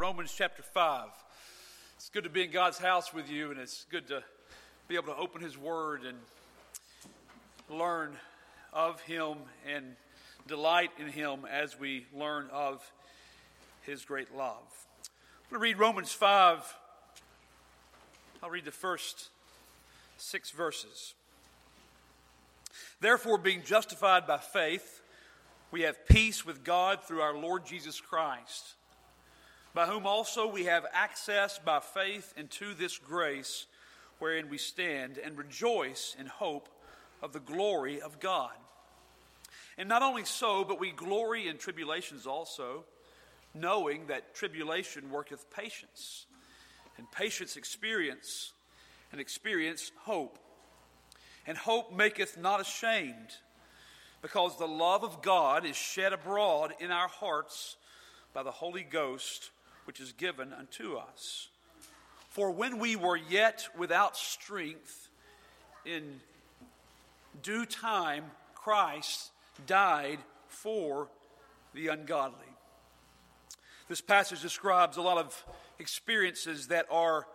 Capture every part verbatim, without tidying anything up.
Romans chapter five. It's good to be in God's house with you, and it's good to be able to open His Word and learn of Him and delight in Him as we learn of His great love. I'm going to read Romans five. I'll read the first six verses. Therefore, being justified by faith, we have peace with God through our Lord Jesus Christ, by whom also we have access by faith into this grace wherein we stand and rejoice in hope of the glory of God. And not only so, but we glory in tribulations also, knowing that tribulation worketh patience, and patience experience, and experience hope. And hope maketh not ashamed, because the love of God is shed abroad in our hearts by the Holy Ghost, which is given unto us. For when we were yet without strength, in due time Christ died for the ungodly. This passage describes a lot of experiences that are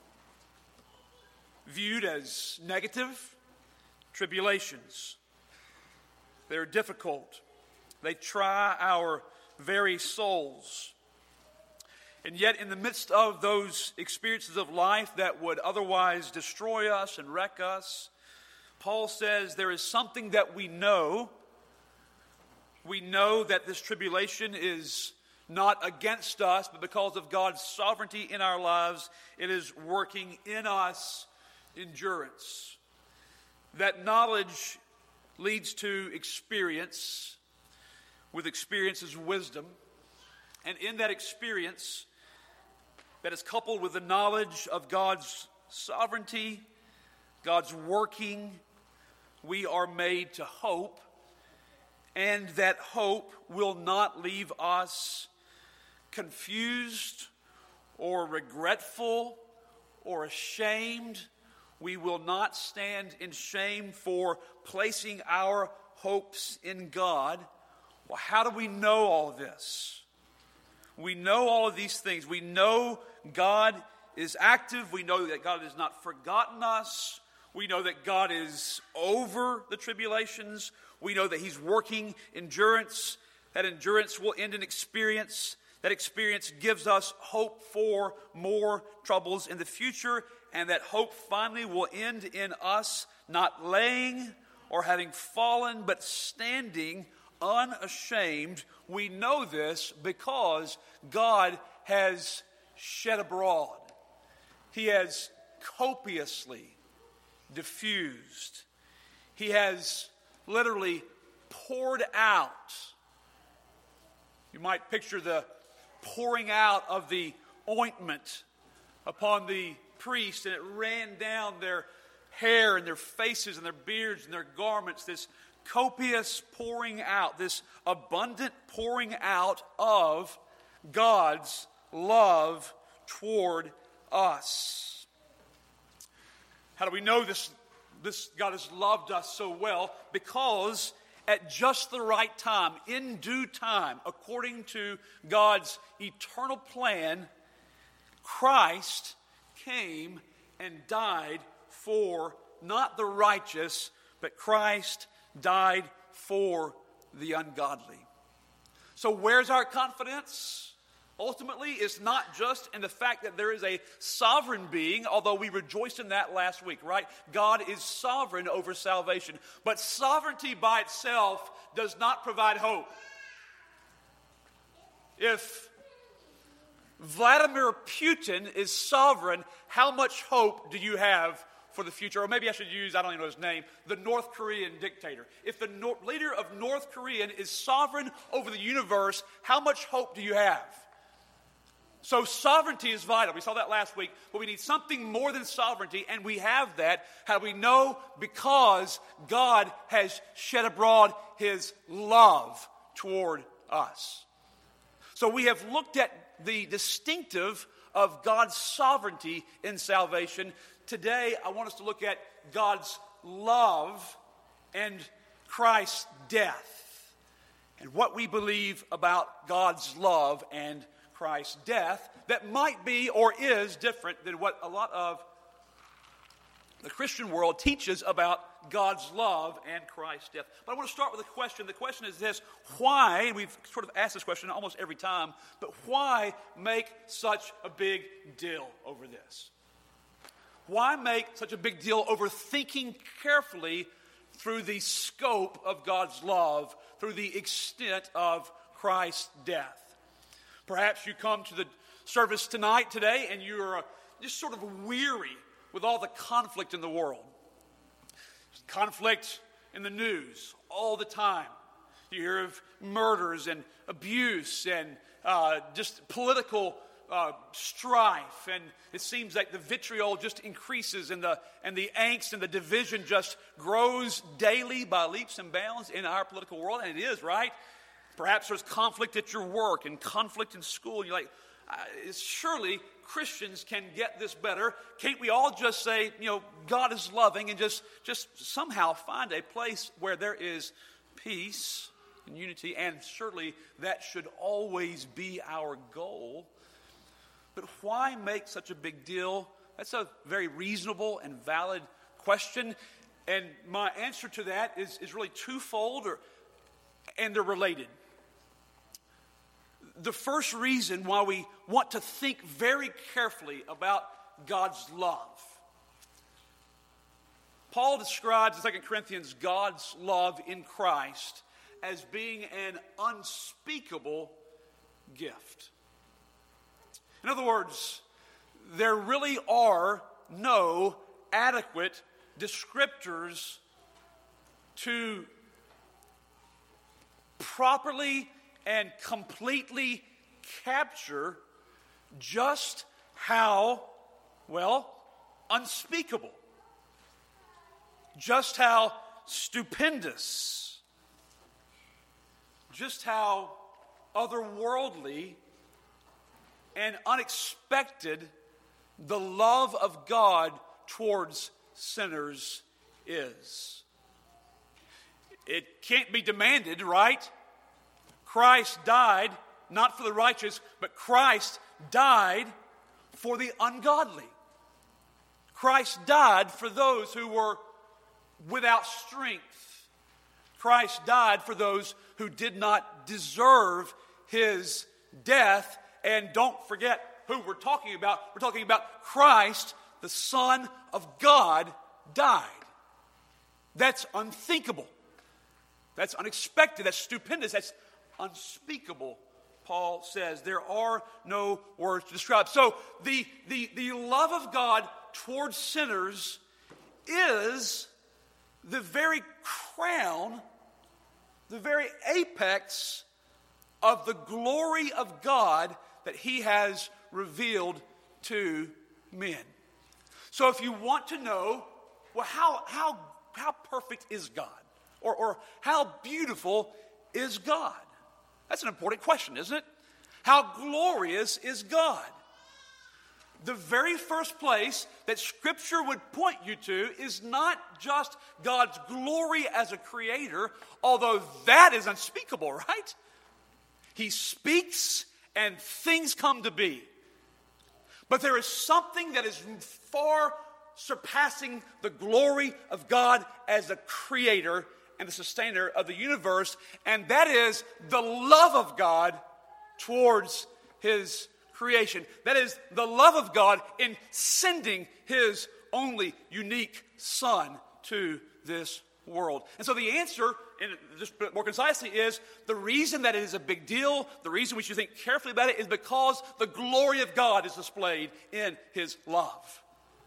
viewed as negative, tribulations. They're difficult. They try our very souls. And yet in the midst of those experiences of life that would otherwise destroy us and wreck us, Paul says there is something that we know. We know that this tribulation is not against us, but because of God's sovereignty in our lives, it is working in us endurance. That knowledge leads to experience. With experience is wisdom. And in that experience, that is coupled with the knowledge of God's sovereignty, God's working, we are made to hope. And that hope will not leave us confused or regretful or ashamed. We will not stand in shame for placing our hopes in God. Well, how do we know all of this? We know all of these things. We know God is active. We know that God has not forgotten us. We know that God is over the tribulations. We know that He's working endurance. That endurance will end in experience. That experience gives us hope for more troubles in the future. And that hope finally will end in us not laying or having fallen, but standing unashamed. We know this because God has shed abroad. He has copiously diffused. He has literally poured out. You might picture the pouring out of the ointment upon the priest, and it ran down their hair and their faces and their beards and their garments, this copious pouring out, this abundant pouring out of God's love toward us. How do we know this, this God has loved us so well? Because at just the right time, in due time, according to God's eternal plan, Christ came and died for not the righteous, but Christ died for the ungodly. So where's our confidence? Ultimately, it's not just in the fact that there is a sovereign being, although we rejoiced in that last week, right? God is sovereign over salvation. But sovereignty by itself does not provide hope. If Vladimir Putin is sovereign, how much hope do you have for the future? Or maybe I should use, I don't even know his name, the North Korean dictator. If the no- leader of North Korea is sovereign over the universe, how much hope do you have? So sovereignty is vital. We saw that last week. But we need something more than sovereignty, and we have that. How do we know? Because God has shed abroad His love toward us. So we have looked at the distinctive of God's sovereignty in salvation. Today, I want us to look at God's love and Christ's death, and what we believe about God's love and Christ's death that might be or is different than what a lot of the Christian world teaches about God's love and Christ's death. But I want to start with a question. The question is this: why, and we've sort of asked this question almost every time, but why make such a big deal over this? Why make such a big deal over thinking carefully through the scope of God's love, through the extent of Christ's death? Perhaps you come to the service tonight, today, and you're just sort of weary with all the conflict in the world. Conflict in the news all the time. You hear of murders and abuse and uh, just political uh, strife, and it seems like the vitriol just increases, and the and the angst and the division just grows daily by leaps and bounds in our political world, and it is, right? Perhaps there's conflict at your work and conflict in school, and you're like, uh, surely Christians can get this better. Can't we all just say, you know, God is loving, and just, just somehow find a place where there is peace and unity? And certainly that should always be our goal. But why make such a big deal? That's a very reasonable and valid question. And my answer to that is, is really twofold, or, and they're related. The first reason why we want to think very carefully about God's love. Paul describes in Second Corinthians God's love in Christ as being an unspeakable gift. In other words, there really are no adequate descriptors to properly and completely capture just how, well, unspeakable, just how stupendous, just how otherworldly and unexpected the love of God towards sinners is. It can't be demanded, right? Christ died not for the righteous, but Christ died for the ungodly. Christ died for those who were without strength. Christ died for those who did not deserve his death. And don't forget who we're talking about. We're talking about Christ, the Son of God, died. That's unthinkable. That's unexpected. That's stupendous. That's unspeakable, Paul says. There are no words to describe. So the, the, the love of God towards sinners is the very crown, the very apex of the glory of God that he has revealed to men. So if you want to know, well, how, how, how perfect is God? Or, or how beautiful is God? That's an important question, isn't it? How glorious is God? The very first place that Scripture would point you to is not just God's glory as a creator, although that is unspeakable, right? He speaks and things come to be. But there is something that is far surpassing the glory of God as a creator and the sustainer of the universe, and that is the love of God towards his creation. That is the love of God in sending his only unique Son to this world. And so the answer, and just more concisely, is the reason that it is a big deal, the reason we should think carefully about it, is because the glory of God is displayed in his love.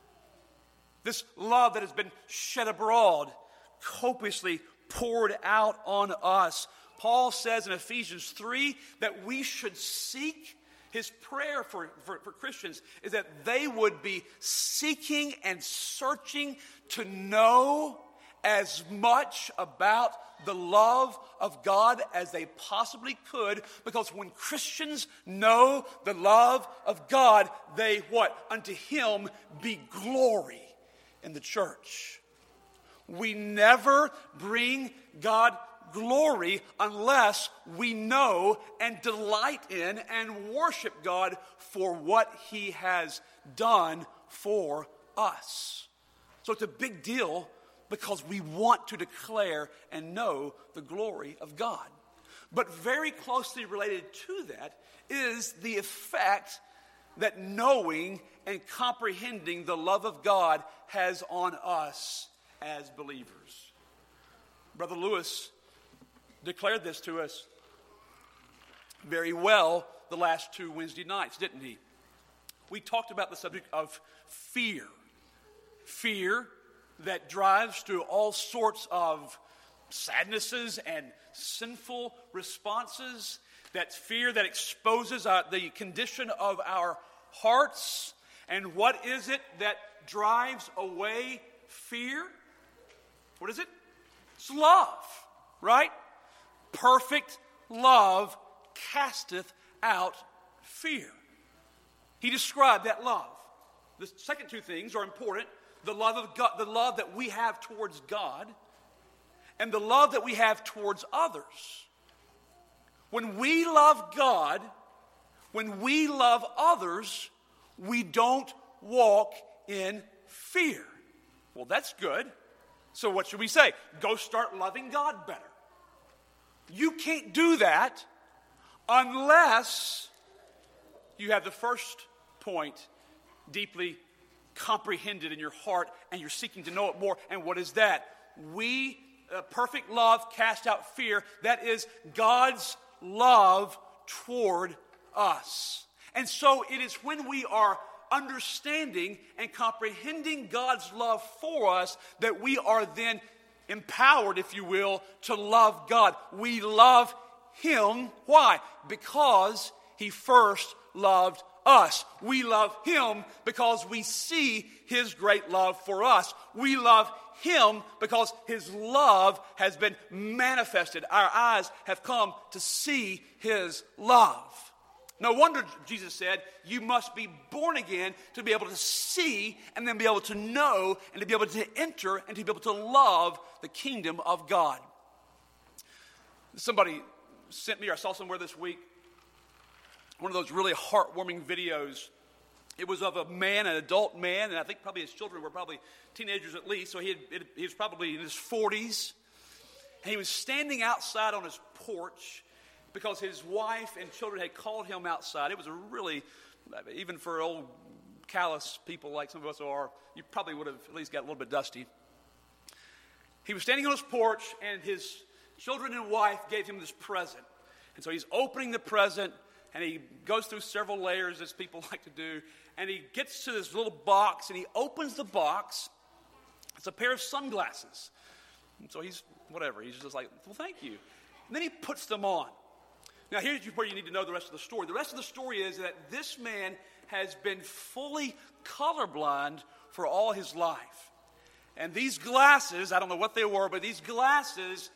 This love that has been shed abroad, copiously poured out on us. Paul says in Ephesians three that we should seek, his prayer for, for, for Christians is that they would be seeking and searching to know as much about the love of God as they possibly could, because when Christians know the love of God, they what? Unto him be glory in the church. We never bring God glory unless we know and delight in and worship God for what he has done for us. So it's a big deal because we want to declare and know the glory of God. But very closely related to that is the effect that knowing and comprehending the love of God has on us as believers. Brother Lewis declared this to us very well the last two Wednesday nights, didn't he? We talked about the subject of fear. Fear that drives to all sorts of sadnesses and sinful responses. That's fear that exposes uh, the condition of our hearts. And what is it that drives away fear? What is it? It's love, right? Perfect love casteth out fear. He described that love. The second two things are important. The love of God, the love that we have towards God, and the love that we have towards others. When we love God, when we love others, we don't walk in fear. Well, that's good. So what should we say? Go start loving God better. You can't do that unless you have the first point deeply comprehended in your heart and you're seeking to know it more. And what is that? We, uh, perfect love cast out fear. That is God's love toward us. And so it is when we are understanding and comprehending God's love for us that we are then empowered, if you will, to love God. We love him. Why? Because he first loved us. We love him because we see his great love for us. We love him because his love has been manifested. Our eyes have come to see his love. No wonder Jesus said, you must be born again to be able to see and then be able to know and to be able to enter and to be able to love the kingdom of God. Somebody sent me, or I saw somewhere this week, one of those really heartwarming videos. It was of a man, an adult man, and I think probably his children were probably teenagers at least, so he, had, it, he was probably in his forties. And he was standing outside on his porch because his wife and children had called him outside. It was a really, even for old callous people like some of us are, you probably would have at least got a little bit dusty. He was standing on his porch, and his children and wife gave him this present. And so he's opening the present, and he goes through several layers, as people like to do, and he gets to this little box, and he opens the box. It's a pair of sunglasses. And so he's, whatever, he's just like, well, thank you. And then he puts them on. Now, here's where you need to know the rest of the story. The rest of the story is that this man has been fully colorblind for all his life. And these glasses, I don't know what they were, but these glasses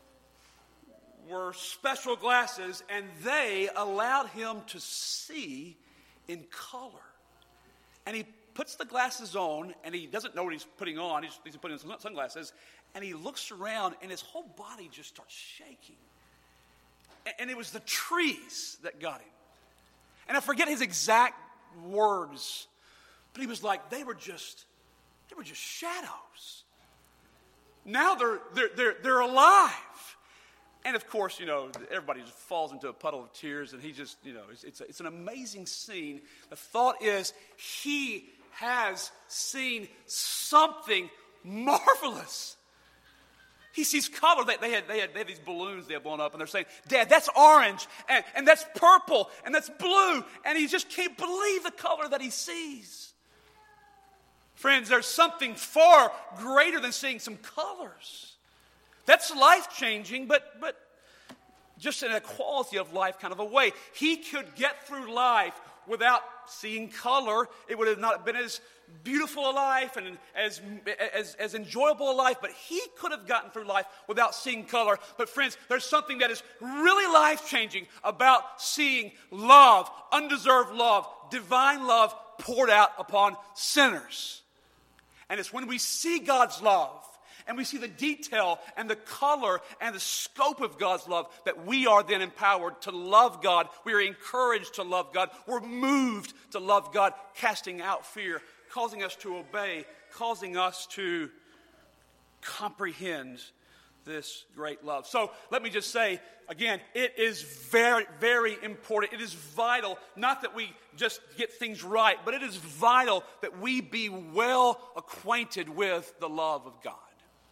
were special glasses, and they allowed him to see in color. And he puts the glasses on, and he doesn't know what he's putting on. He's, he's putting on sunglasses, and he looks around, and his whole body just starts shaking. And it was the trees that got him. And I forget his exact words, but he was like, they were just, they were just shadows. Now they're they're they're they're alive. And of course, you know, everybody just falls into a puddle of tears, and he just, you know, it's it's, a, it's an amazing scene. The thought is, he has seen something marvelous. He sees color. They, they, had, they, had, they had these balloons they had blown up, and they're saying, Dad, that's orange, and, and that's purple, and that's blue. And he just can't believe the color that he sees. Friends, there's something far greater than seeing some colors. That's life-changing, but, but just in a quality of life kind of a way. He could get through life without seeing color. It would have not been as beautiful a life and as, as, as enjoyable a life, but he could have gotten through life without seeing color. But friends, there's something that is really life-changing about seeing love, undeserved love, divine love poured out upon sinners. And it's when we see God's love and we see the detail and the color and the scope of God's love, that we are then empowered to love God. We are encouraged to love God. We're moved to love God, casting out fear, causing us to obey, causing us to comprehend this great love. So let me just say, again, it is very, very important. It is vital, not that we just get things right, but it is vital that we be well acquainted with the love of God.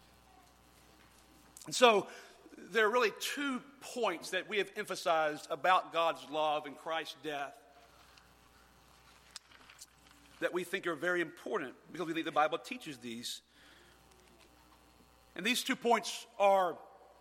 And so there are really two points that we have emphasized about God's love and Christ's death that we think are very important, because we think the Bible teaches these. And these two points are,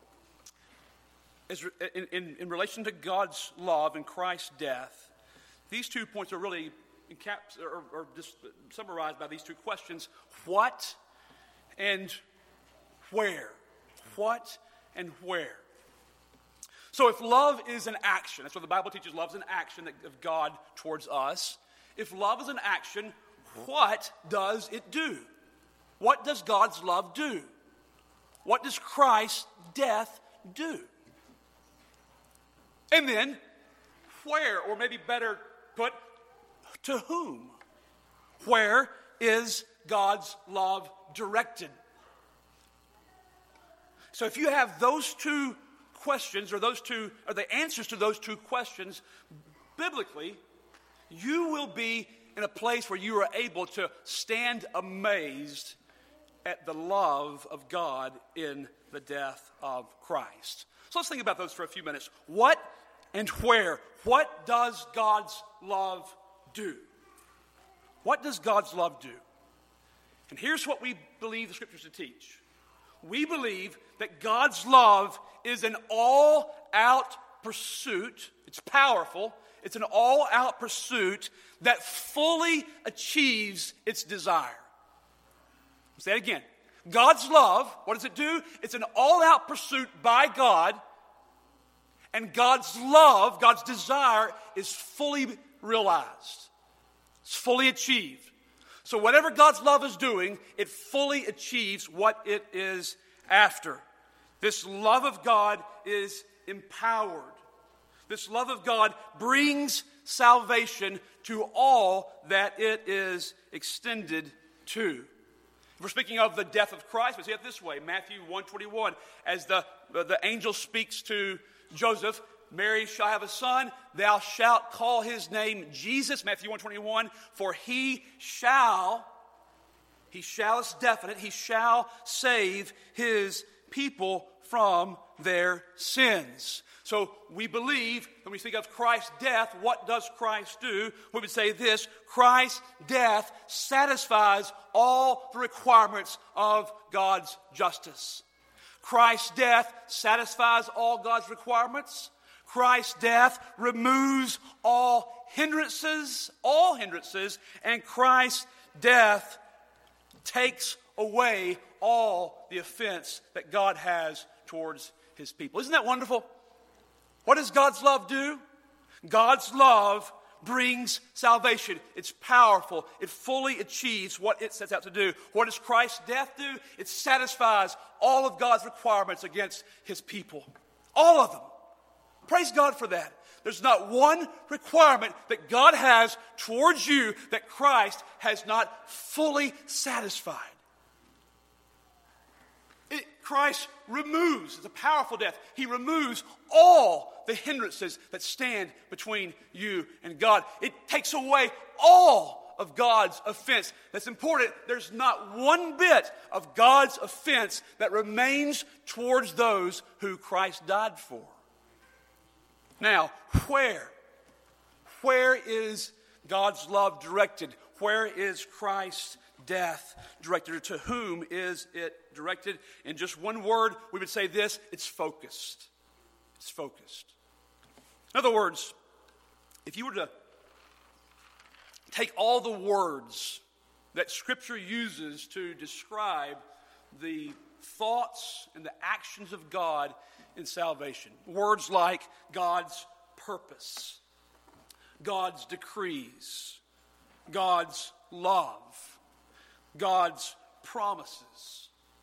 is in, in, in relation to God's love and Christ's death, these two points are really encaps, or, or just summarized by these two questions: what and where? What and where? So if love is an action, that's what the Bible teaches, love is an action of God towards us. If love is an action, what does it do? What does God's love do? What does Christ's death do? And then, where, or maybe better put, to whom? Where is God's love directed? So if you have those two questions, or those two, or the answers to those two questions, biblically, you will be in a place where you are able to stand amazed at the love of God in the death of Christ. So let's think about those for a few minutes. What and where? What does God's love do? What does God's love do? And here's what we believe the Scriptures to teach. We believe that God's love is an all-out pursuit. It's powerful. It's an all-out pursuit that fully achieves its desire. Say it again. God's love, what does it do? It's an all-out pursuit by God, and God's love, God's desire, is fully realized. It's fully achieved. So whatever God's love is doing, it fully achieves what it is after. This love of God is empowered. This love of God brings salvation to all that it is extended to. We're speaking of the death of Christ. We see it this way. Matthew one twenty-one, as the, the angel speaks to Joseph, Mary shall have a son, thou shalt call his name Jesus, Matthew one twenty-one, for he shall, he shall is definite, he shall save his people from their sins. So we believe, when we think of Christ's death, what does Christ do? We would say this: Christ's death satisfies all the requirements of God's justice. Christ's death satisfies all God's requirements. Christ's death removes all hindrances, all hindrances, and Christ's death takes away all the offense that God has towards his people. Isn't that wonderful? What does God's love do? God's love brings salvation. It's powerful. It fully achieves what it sets out to do. What does Christ's death do? It satisfies all of God's requirements against his people. All of them. Praise God for that. There's not one requirement that God has towards you that Christ has not fully satisfied. It, Christ removes, it's a powerful death, he removes all the hindrances that stand between you and God. It takes away all of God's offense. That's important. There's not one bit of God's offense that remains towards those who Christ died for. Now, where? Where is God's love directed? Where is Christ's death directed? To whom is it directed? In just one word, we would say this: it's focused. It's focused. In other words, if you were to take all the words that Scripture uses to describe the thoughts and the actions of God in salvation, words like God's purpose, God's decrees, God's love, God's promises,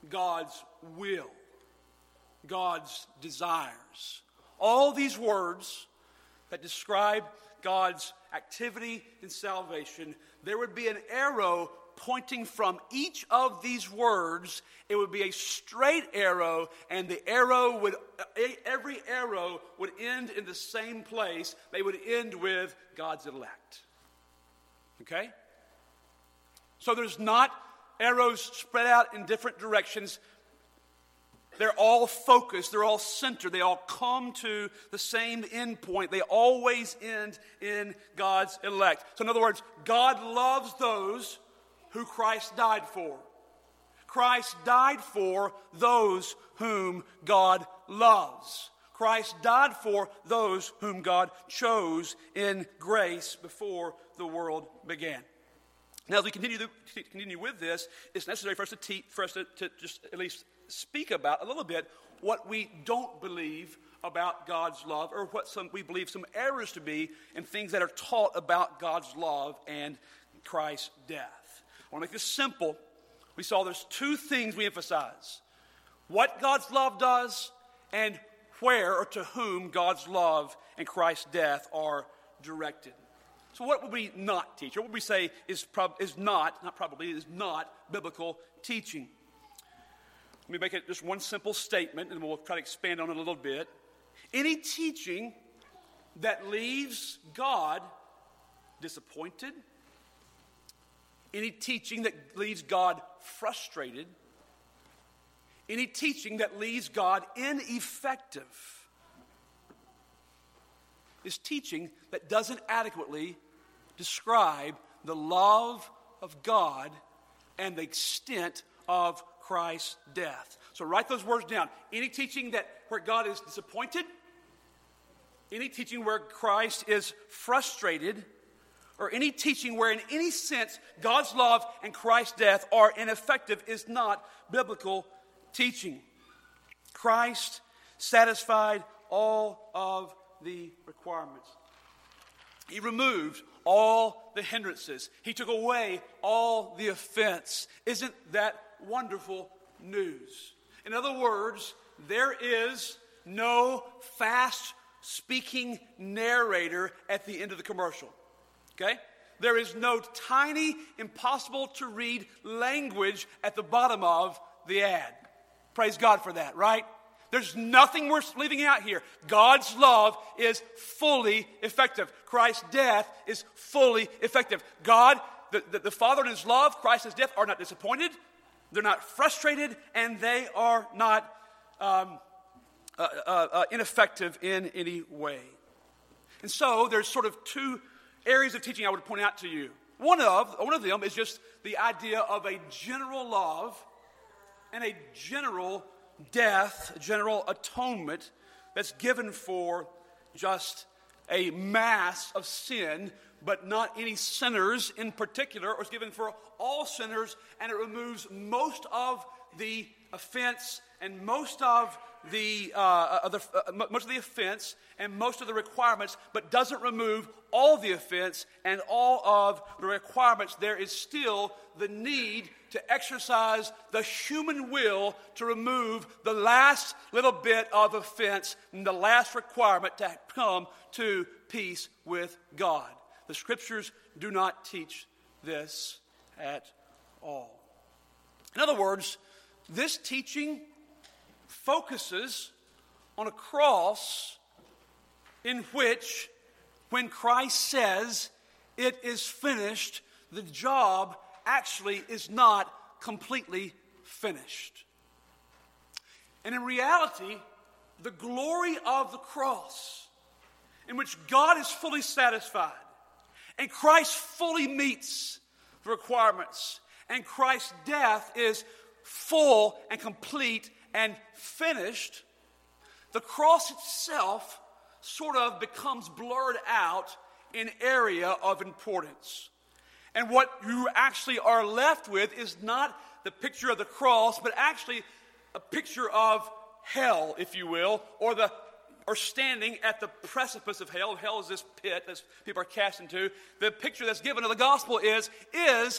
God's will, God's desires. All these words that describe God's activity in salvation, there would be an arrow pointing from each of these words. It would be a straight arrow, and the arrow would, every arrow would end in the same place. They would end with God's elect. Okay? So there's not arrows spread out in different directions. They're all focused. They're all centered. They all come to the same end point. They always end in God's elect. So in other words, God loves those who Christ died for. Christ died for those whom God loves. Christ died for those whom God chose in grace before the world began. Now, as we continue, to, continue with this, it's necessary for us to teach, for us to, to just at least speak about a little bit what we don't believe about God's love, or what some we believe some errors to be in things that are taught about God's love and Christ's death. I want to make this simple. We saw there's two things we emphasize: what God's love does and where or to whom God's love and Christ's death are directed. So what would we not teach? Or what would we say is, prob- is not, not probably, is not biblical teaching? Let me make it just one simple statement, and we'll try to expand on it a little bit. Any teaching that leaves God disappointed, any teaching that leaves God frustrated, any teaching that leaves God ineffective is teaching that doesn't adequately describe the love of God and the extent of Christ's death. So write those words down. Any teaching that where God is disappointed, any teaching where Christ is frustrated, or any teaching where in any sense God's love and Christ's death are ineffective is not biblical teaching. Christ satisfied all of the requirements. He removed all the hindrances. He took away all the offense. Isn't that wonderful news? In other words, there is no fast-speaking narrator at the end of the commercial. Okay? There is no tiny, impossible-to-read language at the bottom of the ad. Praise God for that, right? There's nothing we're leaving out here. God's love is fully effective. Christ's death is fully effective. God, the, the, the Father in His love, Christ's death, are not disappointed. They're not frustrated, and they are not um, uh, uh, uh, ineffective in any way. And so there's sort of two areas of teaching I would point out to you. One of, one of them is just the idea of a general love and a general death, a general atonement that's given for just a mass of sin, but not any sinners in particular, or it's given for all sinners, and it removes most of the offense and most of the, uh, of the uh, most of the offense and most of the requirements, but doesn't remove all the offense and all of the requirements. There is still the need to exercise the human will to remove the last little bit of offense and the last requirement to come to peace with God. The Scriptures do not teach this at all. In other words, this teaching focuses on a cross in which, when Christ says, "It is finished," the job actually is not completely finished. And in reality, the glory of the cross, in which God is fully satisfied, and Christ fully meets the requirements, and Christ's death is full and complete and finished, the cross itself sort of becomes blurred out in area of importance. And what you actually are left with is not the picture of the cross, but actually a picture of hell, if you will, or the or standing at the precipice of hell. Hell is this pit that people are cast into. The picture that's given of the gospel is, is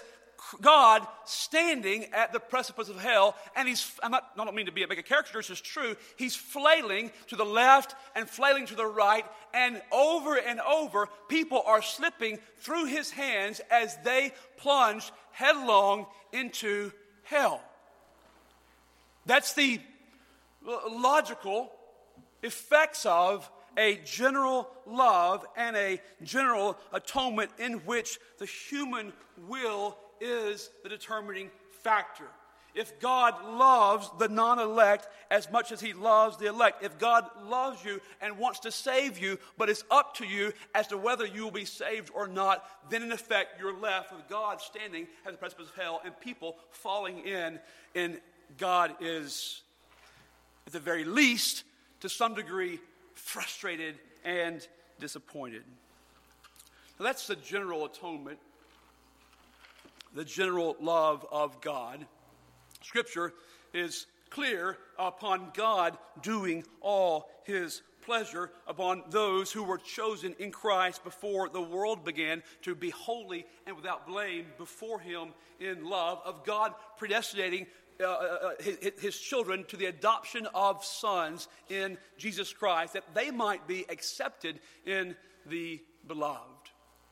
God standing at the precipice of hell, and he's, I'm not, I don't mean to be a make a caricature, it's just true, he's flailing to the left and flailing to the right, and over and over, people are slipping through his hands as they plunge headlong into hell. That's the logical effects of a general love and a general atonement in which the human will is the determining factor. If God loves the non-elect as much as he loves the elect, if God loves you and wants to save you, but it's up to you as to whether you will be saved or not, then in effect you're left with God standing at the precipice of hell and people falling in, and God is, at the very least, to some degree, frustrated and disappointed. Now, that's the general atonement, the general love of God. Scripture is clear upon God doing all his pleasure upon those who were chosen in Christ before the world began to be holy and without blame before him in love, of God predestinating Uh, uh, his, his children to the adoption of sons in Jesus Christ, that they might be accepted in the beloved.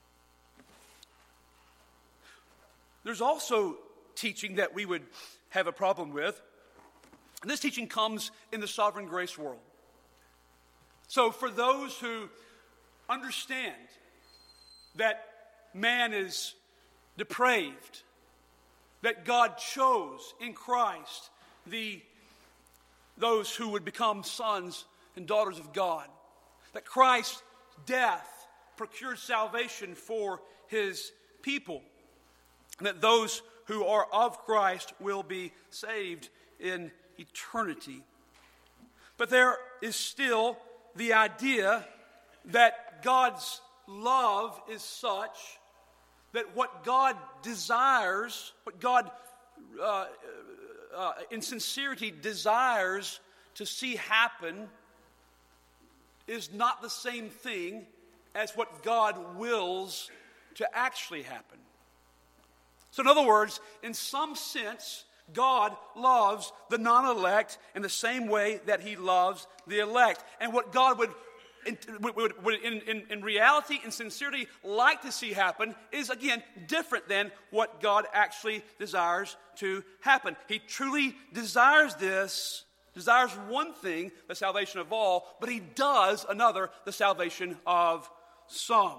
There's also teaching that we would have a problem with, and this teaching comes in the sovereign grace world. So for those who understand that man is depraved, that God chose in Christ the those who would become sons and daughters of God, that Christ's death procured salvation for his people, and that those who are of Christ will be saved in eternity. But there is still the idea that God's love is such that what God desires, what God uh, uh, in sincerity desires to see happen is not the same thing as what God wills to actually happen. So in other words, in some sense, God loves the non-elect in the same way that he loves the elect. And what God would In, would, would in, in, in reality and sincerity like to see happen is, again, different than what God actually desires to happen. He truly desires this, desires one thing, the salvation of all, but he does another, the salvation of some.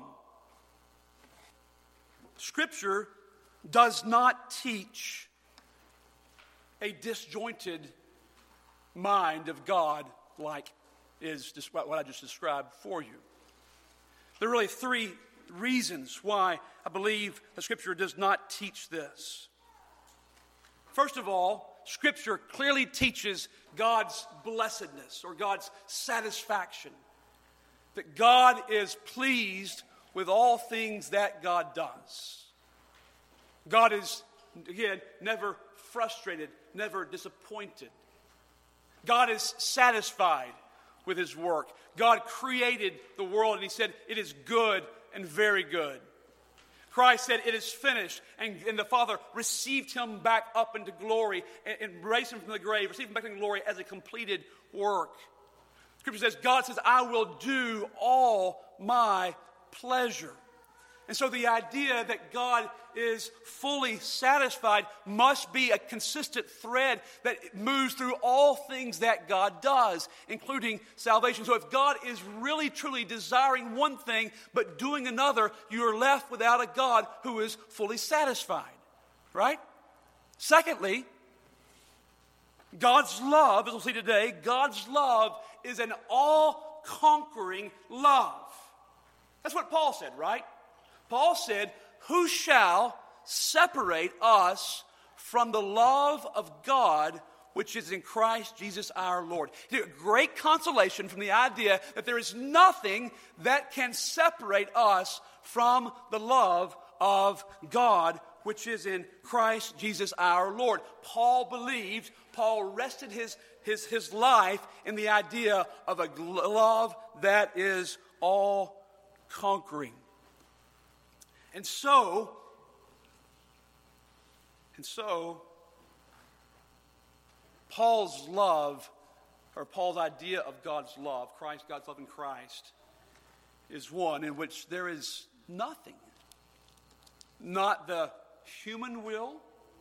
Scripture does not teach a disjointed mind of God like is what I just described for you. There are really three reasons why I believe the Scripture does not teach this. First of all, Scripture clearly teaches God's blessedness or God's satisfaction. That God is pleased with all things that God does. God is, again, never frustrated, never disappointed. God is satisfied with his work. God created the world and he said, it is good and very good. Christ said, it is finished. And, and the Father received him back up into glory and, and raised him from the grave, received him back into glory as a completed work. Scripture says, God says, I will do all my pleasure. And so the idea that God is fully satisfied must be a consistent thread that moves through all things that God does, including salvation. So if God is really truly desiring one thing but doing another, you are left without a God who is fully satisfied. Right? Secondly, God's love, as we'll see today, God's love is an all-conquering love. That's what Paul said, right? Paul said, who shall separate us from the love of God which is in Christ Jesus our Lord? He took great consolation from the idea that there is nothing that can separate us from the love of God which is in Christ Jesus our Lord. Paul believed, Paul rested his, his, his life in the idea of a love that is all-conquering. And so, And so, Paul's love, or Paul's idea of God's love, Christ, God's love in Christ, is one in which there is nothing, not the human will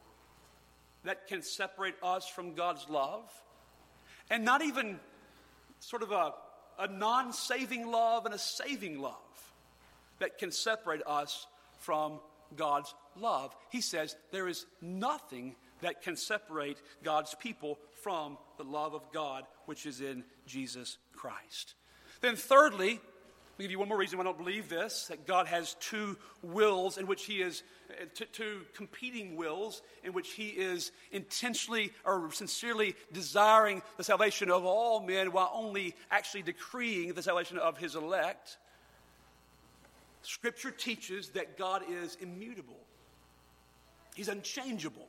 that can separate us from God's love, and not even sort of a, a non-saving love and a saving love that can separate us from God's love. He says there is nothing that can separate God's people from the love of God, which is in Jesus Christ. Then thirdly, I'll give you one more reason why I don't believe this, that God has two wills in which he is, t- two competing wills in which he is intentionally or sincerely desiring the salvation of all men while only actually decreeing the salvation of his elect. Scripture teaches that God is immutable. He's unchangeable.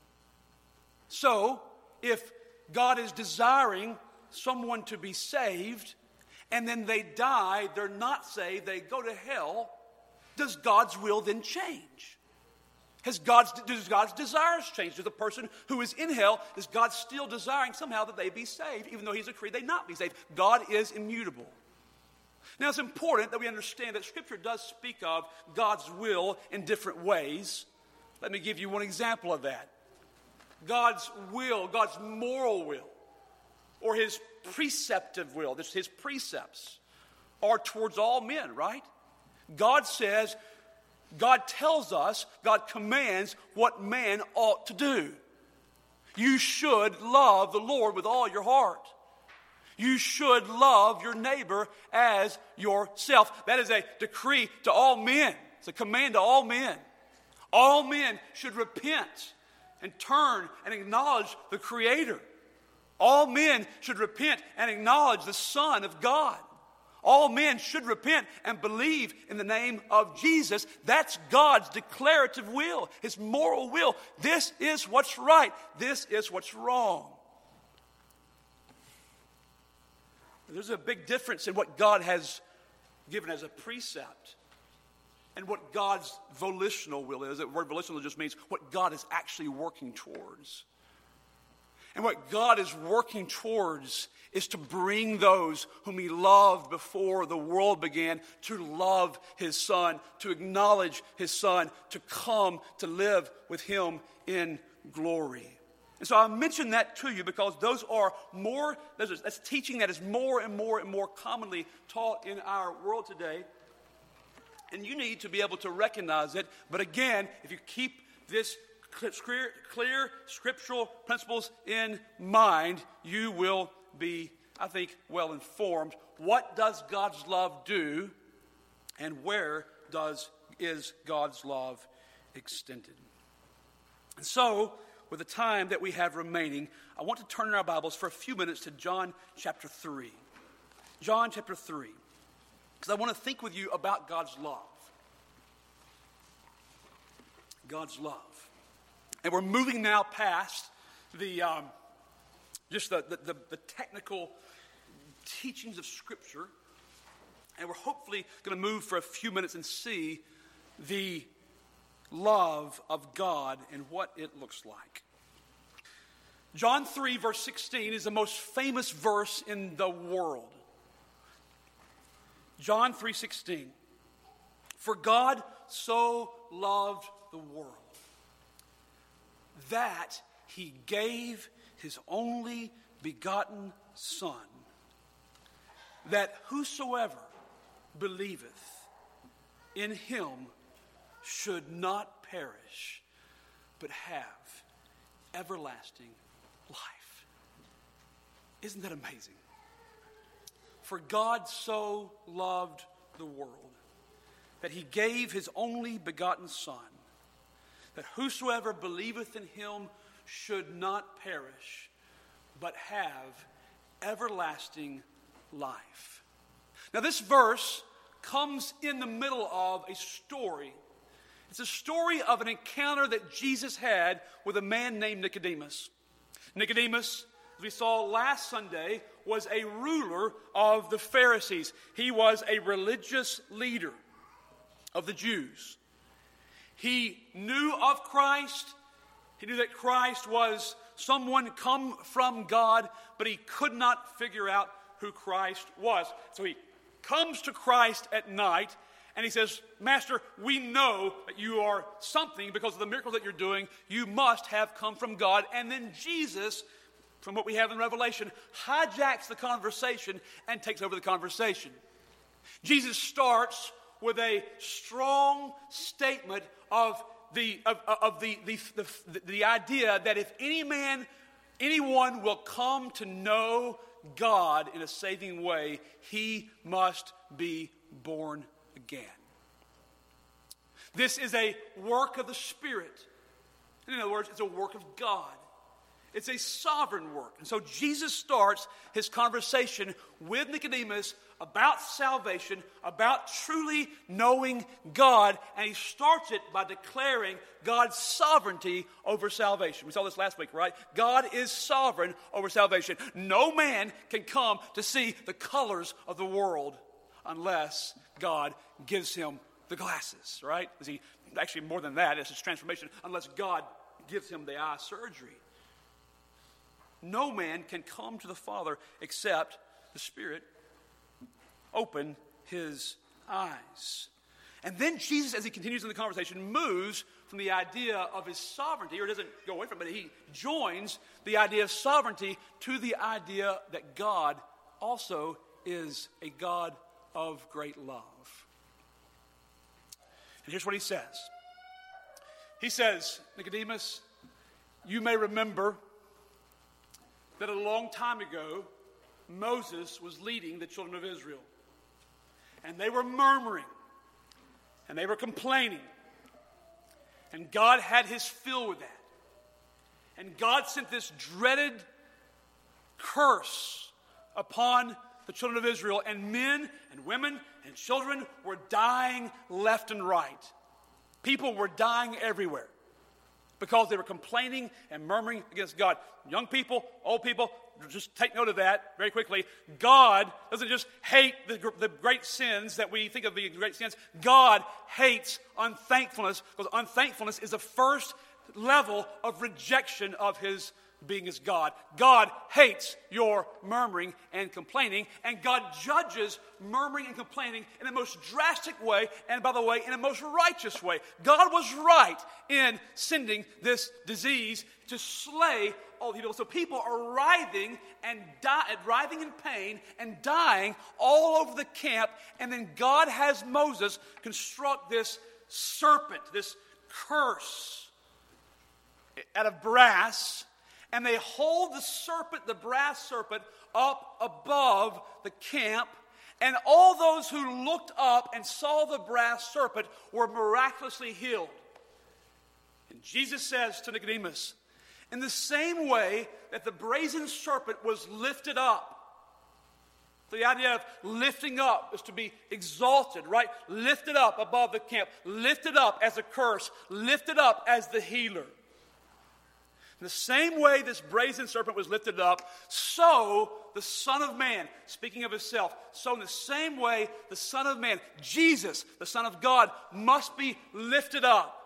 So, if God is desiring someone to be saved, and then they die, they're not saved, they go to hell, does God's will then change? Has God's, does God's desires change? Does the person who is in hell, is God still desiring somehow that they be saved, even though he's decreed they not be saved? God is immutable. Now, it's important that we understand that Scripture does speak of God's will in different ways. Let me give you one example of that. God's will, God's moral will, or his preceptive will, this, his precepts, are towards all men, right? God says, God tells us, God commands what man ought to do. You should love the Lord with all your heart. You should love your neighbor as yourself. That is a decree to all men. It's a command to all men. All men should repent and turn and acknowledge the Creator. All men should repent and acknowledge the Son of God. All men should repent and believe in the name of Jesus. That's God's declarative will, his moral will. This is what's right. This is what's wrong. There's a big difference in what God has given as a precept and what God's volitional will is. The word volitional just means what God is actually working towards. And what God is working towards is to bring those whom he loved before the world began to love his Son, to acknowledge his Son, to come to live with him in glory. And so I mention that to you because those are more, that's teaching that is more and more and more commonly taught in our world today. And you need to be able to recognize it. But again, if you keep this clear, clear scriptural principles in mind, you will be, I think, well informed. What does God's love do? And where does is God's love extended? And so, with the time that we have remaining, I want to turn in our Bibles for a few minutes to John chapter three. John chapter three. Because I want to think with you about God's love. God's love. And we're moving now past the um, just the, the, the, the technical teachings of Scripture. And we're hopefully going to move for a few minutes and see the love of God and what it looks like. John three, verse sixteen is the most famous verse in the world. John three sixteen. For God so loved the world that he gave his only begotten Son, that whosoever believeth in him should not perish, but have everlasting life. Isn't that amazing? For God so loved the world that he gave his only begotten Son, that whosoever believeth in him should not perish, but have everlasting life. Now this verse comes in the middle of a story. It's a story of an encounter that Jesus had with a man named Nicodemus. Nicodemus, as we saw last Sunday, was a ruler of the Pharisees. He was a religious leader of the Jews. He knew of Christ. He knew that Christ was someone come from God, but he could not figure out who Christ was. So he comes to Christ at night, and he says, Master, we know that you are something because of the miracles that you're doing. You must have come from God. And then Jesus, from what we have in Revelation, hijacks the conversation and takes over the conversation. Jesus starts with a strong statement of the of, of the, the, the, the idea that if any man, anyone will come to know God in a saving way, he must be born again. This is a work of the Spirit. In other words, it's a work of God. It's a sovereign work. And so Jesus starts his conversation with Nicodemus about salvation, about truly knowing God, and he starts it by declaring God's sovereignty over salvation. We saw this last week, right? God is sovereign over salvation. No man can come to see the colors of the world unless God gives him the glasses, right? Is he, actually, more than that, it's his transformation, unless God gives him the eye surgery. No man can come to the Father except the Spirit open his eyes. And then Jesus, as he continues in the conversation, moves from the idea of his sovereignty, or doesn't go away from it, but he joins the idea of sovereignty to the idea that God also is a God of great love. And here's what he says. He says, Nicodemus, you may remember that a long time ago, Moses was leading the children of Israel. And they were murmuring. And they were complaining. And God had his fill with that. And God sent this dreaded curse upon the children of Israel. And men and women and children were dying left and right. People were dying everywhere because they were complaining and murmuring against God. Young people, old people, just take note of that very quickly. God doesn't just hate the, the great sins that we think of being great sins. God hates unthankfulness, because unthankfulness is the first level of rejection of his being as God. God hates your murmuring and complaining, and God judges murmuring and complaining in the most drastic way, and by the way, in a most righteous way. God was right in sending this disease to slay all the people. So people are writhing and die, writhing in pain and dying all over the camp, and then God has Moses construct this serpent, this curse out of brass. And they hold the serpent, the brass serpent, up above the camp. And all those who looked up and saw the brass serpent were miraculously healed. And Jesus says to Nicodemus, in the same way that the brazen serpent was lifted up. The idea of lifting up is to be exalted, right? Lifted up above the camp. Lifted up as a curse. Lifted up as the healer. In the same way this brazen serpent was lifted up, so the Son of Man, speaking of himself, so in the same way the Son of Man, Jesus, the Son of God, must be lifted up.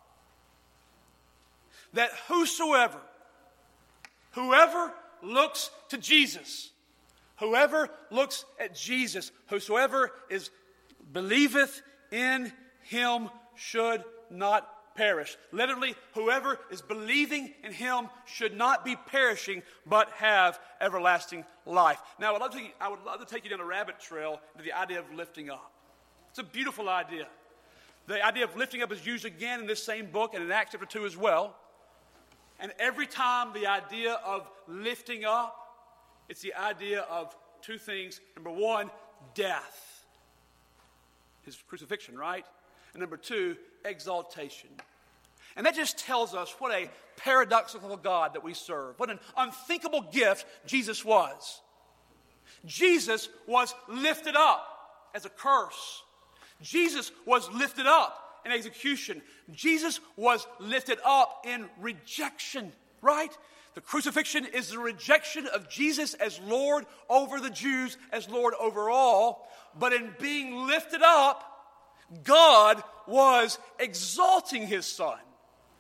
That whosoever, whoever looks to Jesus, whoever looks at Jesus, whosoever is believeth in him should not perish. Literally, whoever is believing in him should not be perishing, but have everlasting life. Now, I would love to, I would love to take you down a rabbit trail into the idea of lifting up. It's a beautiful idea. The idea of lifting up is used again in this same book and in Acts chapter two as well. And every time the idea of lifting up, it's the idea of two things. Number one, death. His crucifixion, right? And number two, exaltation. And that just tells us what a paradoxical God that we serve. What an unthinkable gift Jesus was. Jesus was lifted up as a curse. Jesus was lifted up in execution. Jesus was lifted up in rejection, right? The crucifixion is the rejection of Jesus as Lord over the Jews, as Lord over all. But in being lifted up, God was exalting his Son.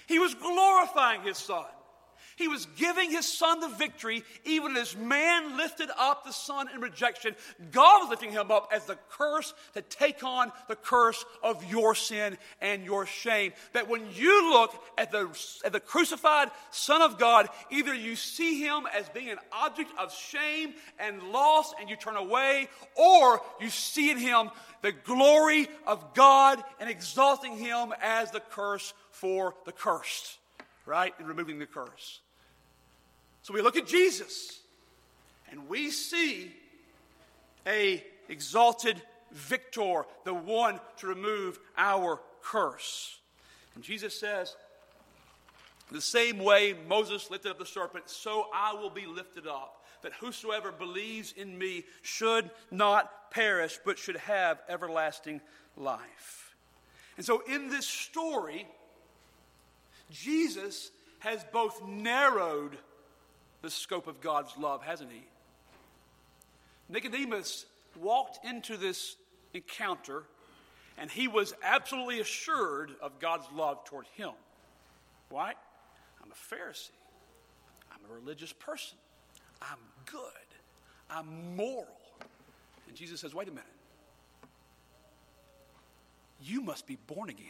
He was glorifying his Son. He was giving his Son the victory, even as man lifted up the Son in rejection. God was lifting him up as the curse to take on the curse of your sin and your shame. That when you look at the, at the crucified Son of God, either you see him as being an object of shame and loss and you turn away, or you see in him the glory of God and exalting him as the curse for the cursed, right? And removing the curse. So we look at Jesus, and we see a exalted victor, the one to remove our curse. And Jesus says, the same way Moses lifted up the serpent, so I will be lifted up, that whosoever believes in me should not perish, but should have everlasting life. And so in this story, Jesus has both narrowed the scope of God's love, hasn't he? Nicodemus walked into this encounter, and he was absolutely assured of God's love toward him. Why? I'm a Pharisee. I'm a religious person. I'm good. I'm moral. And Jesus says, wait a minute. You must be born again.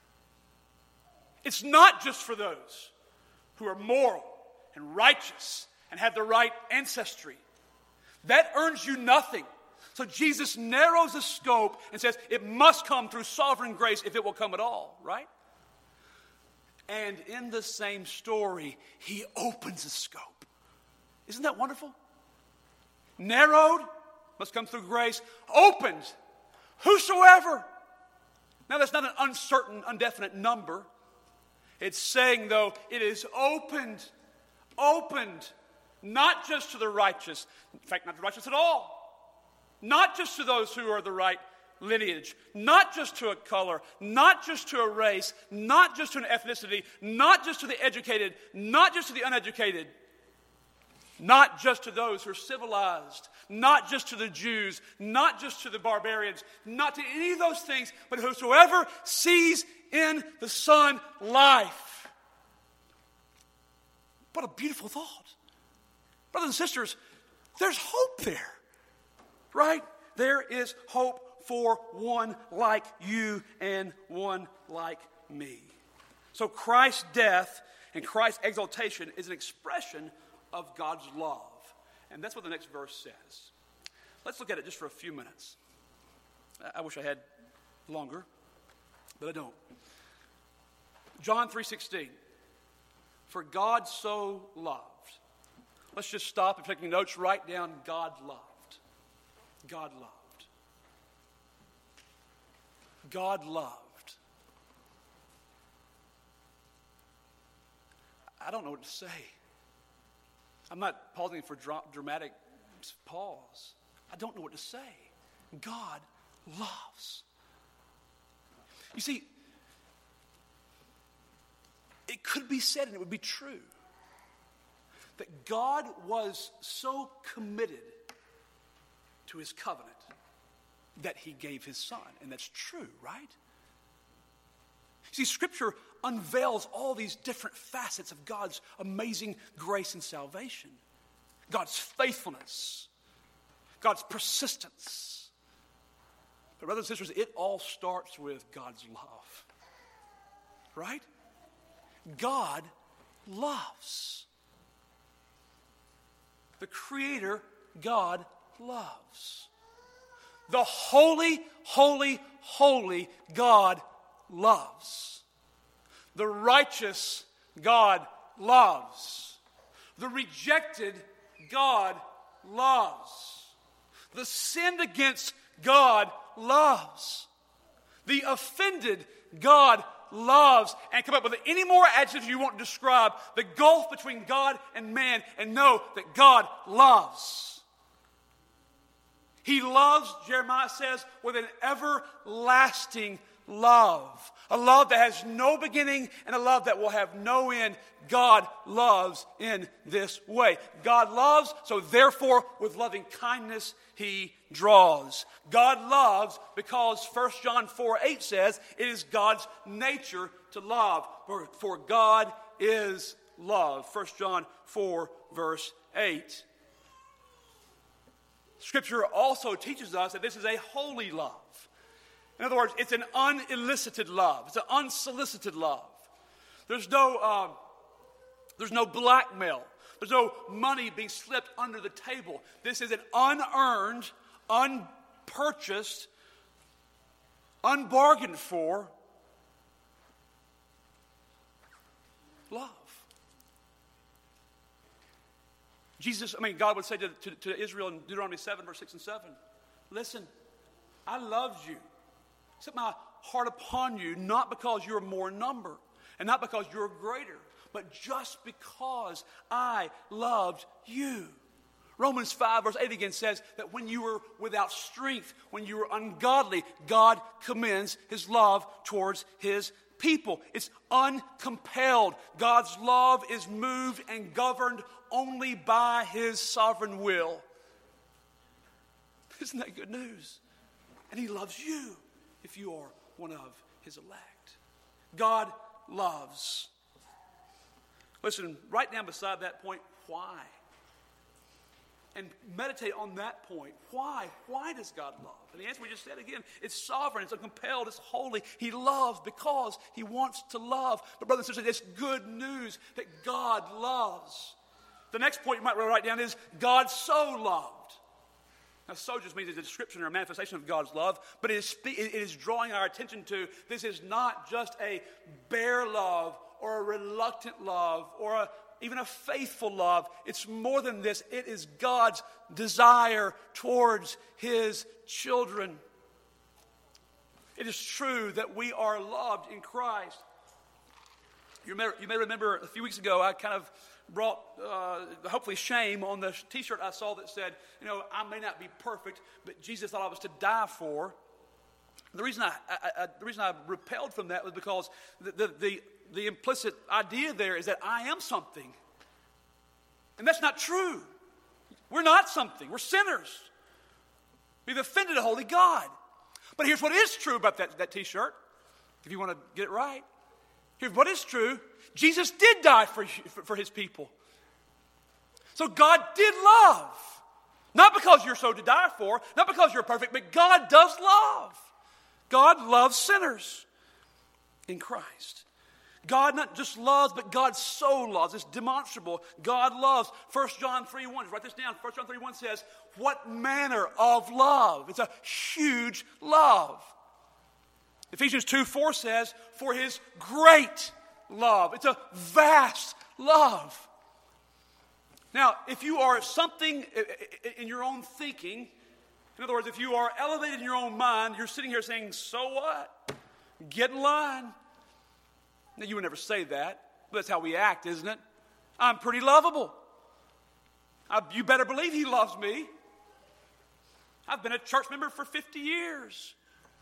It's not just for those who are moral and righteous and have the right ancestry. That earns you nothing. So Jesus narrows the scope and says it must come through sovereign grace if it will come at all, right? And in the same story, he opens the scope. Isn't that wonderful? Narrowed, must come through grace. Opened, whosoever. Now that's not an uncertain, indefinite number. It's saying, though, it is opened, opened, not just to the righteous. In fact, not the righteous at all. Not just to those who are the right lineage. Not just to a color. Not just to a race. Not just to an ethnicity. Not just to the educated. Not just to the uneducated. Not just to those who are civilized. Not just to the Jews. Not just to the barbarians. Not to any of those things. But whosoever sees in the Son life. What a beautiful thought. Brothers and sisters, there's hope there. Right? There is hope for one like you and one like me. So Christ's death and Christ's exaltation is an expression of God's love. And that's what the next verse says. Let's look at it just for a few minutes. I wish I had longer, but I don't. John three sixteen. For God so loved. Let's just stop and taking notes. Write down God loved. God loved. God loved. I don't know what to say. I'm not pausing for dra- dramatic pause. I don't know what to say. God loves. You see, it could be said, and it would be true, that God was so committed to his covenant that he gave his Son. And that's true, right? See, Scripture unveils all these different facets of God's amazing grace and salvation. God's faithfulness. God's persistence. But brothers and sisters, it all starts with God's love. Right? God loves. The Creator, God, loves. The holy, holy, holy God loves. The righteous God loves. The rejected God loves. The sinned against God loves. The offended God loves. And come up with any more adjectives you want to describe the gulf between God and man, and know that God loves. He loves, Jeremiah says, with an everlasting love. A love that has no beginning and a love that will have no end. God loves in this way. God loves, so therefore with loving kindness he draws. God loves because First John four eight says it is God's nature to love. For, for God is love. First John four verse eight. Scripture also teaches us that this is a holy love. In other words, it's an unelicited love. It's an unsolicited love. There's no, uh, there's no blackmail. There's no money being slipped under the table. This is an unearned, unpurchased, unbargained for love. Jesus, I mean, God would say to, to, to Israel in Deuteronomy seven, verse six and seven, listen, I loved you. Set my heart upon you, not because you're more in number, and not because you're greater, but just because I loved you. Romans five, verse eight again says that when you were without strength, when you were ungodly, God commends his love towards his people. It's uncompelled. God's love is moved and governed only by his sovereign will. Isn't that good news? And he loves you if you are one of his elect. God loves. Listen, write down beside that point, why? And meditate on that point. Why? Why does God love? And the answer we just said again, it's sovereign, it's uncompelled, it's holy. He loves because he wants to love. But brothers and sisters, it's good news that God loves. The next point you might write down is God so loved. Now, so just means it's a description or a manifestation of God's love, but it is, it is drawing our attention to this is not just a bare love or a reluctant love or a, even a faithful love. It's more than this. It is God's desire towards his children. It is true that we are loved in Christ. You may, you may remember a few weeks ago I kind of brought uh, hopefully shame on the t-shirt I saw that said, you know, I may not be perfect, but Jesus thought I was to die for. The reason I, I, I the reason I repelled from that was because the, the the the implicit idea there is that I am something, and that's not true. We're not something. We're sinners. We've offended a holy God. But here's what is true about that, that t-shirt, if you want to get it right. Here's what is true. Jesus did die for, for, for his people. So God did love. Not because you're so to die for, not because you're perfect, but God does love. God loves sinners in Christ. God not just loves, but God so loves. It's demonstrable. God loves. First John three one. Write this down. First John three one says, what manner of love? It's a huge love. Ephesians two four says, for his great love. It's a vast love. Now, if you are something in your own thinking, in other words, if you are elevated in your own mind, you're sitting here saying, so what? Get in line. Now, you would never say that, but that's how we act, isn't it? I'm pretty lovable. I, you better believe he loves me. I've been a church member for fifty years.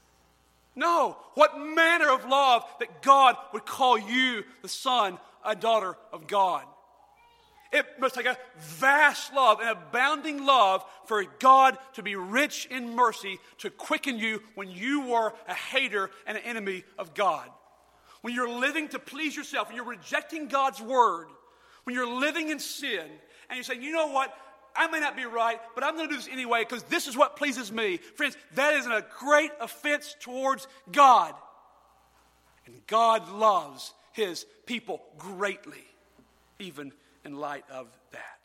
No, what manner of love that God would call you the son, a daughter of God. It must take a vast love, an abounding love for God to be rich in mercy to quicken you when you were a hater and an enemy of God. When you're living to please yourself, when you're rejecting God's word, when you're living in sin, and you're saying, you know what, I may not be right, but I'm going to do this anyway because this is what pleases me. Friends, that is a great offense towards God. And God loves his people greatly, even in light of that.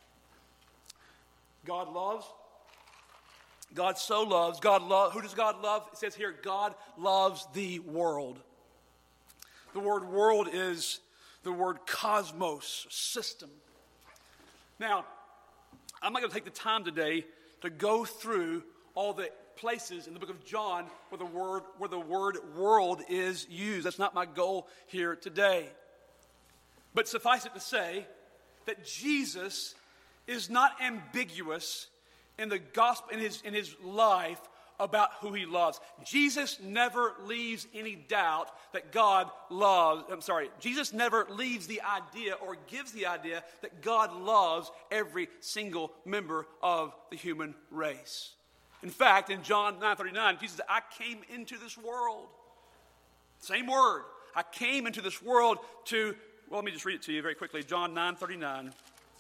God loves. God so loves. God love. Who does God love? It says here, God loves the world. The word world is the word cosmos, system. Now, I'm not going to take the time today to go through all the places in the book of John where the word where the word world is used. That's not my goal here today. But suffice it to say that Jesus is not ambiguous in the gospel in his in his life about who he loves. Jesus never leaves any doubt that God loves, I'm sorry, Jesus never leaves the idea or gives the idea that God loves every single member of the human race. In fact, in John nine thirty-nine, Jesus said, I came into this world. Same word. I came into this world to, well, let me just read it to you very quickly. John nine thirty-nine.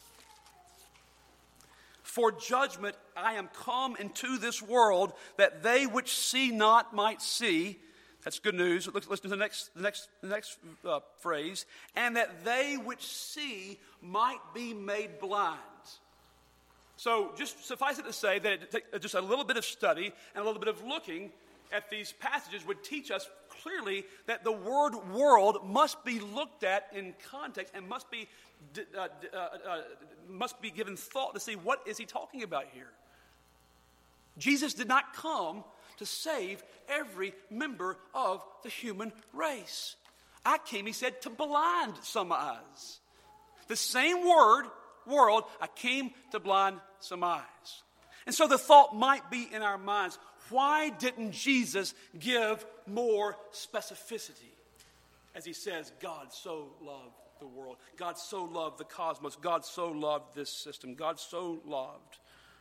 For judgment I am come into this world, that they which see not might see. That's good news. Listen to the next, the next, the next uh, phrase. And that they which see might be made blind. So just suffice it to say that it, just a little bit of study and a little bit of looking at these passages would teach us clearly that the word world must be looked at in context and must be uh, uh, uh, must be given thought to see what is he talking about here. Jesus did not come to save every member of the human race. I came, he said, to blind some eyes. The same word, world, I came to blind some eyes. And so the thought might be in our minds, why didn't Jesus give more specificity? As he says, God so loved the world. God so loved the cosmos. God so loved this system. God so loved.